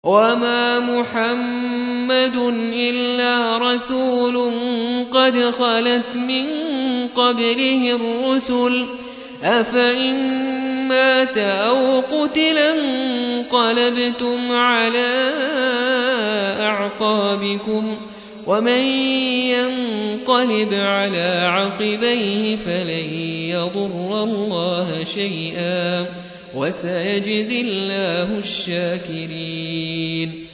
وما محمد إلا رسول قد خلت من قبله الرسل أفإن مات أو قتل انقلبتم على أعقابكم ومن ينقلب على عقبيه فلن يضر الله شيئا وسيجزي الله الشاكرين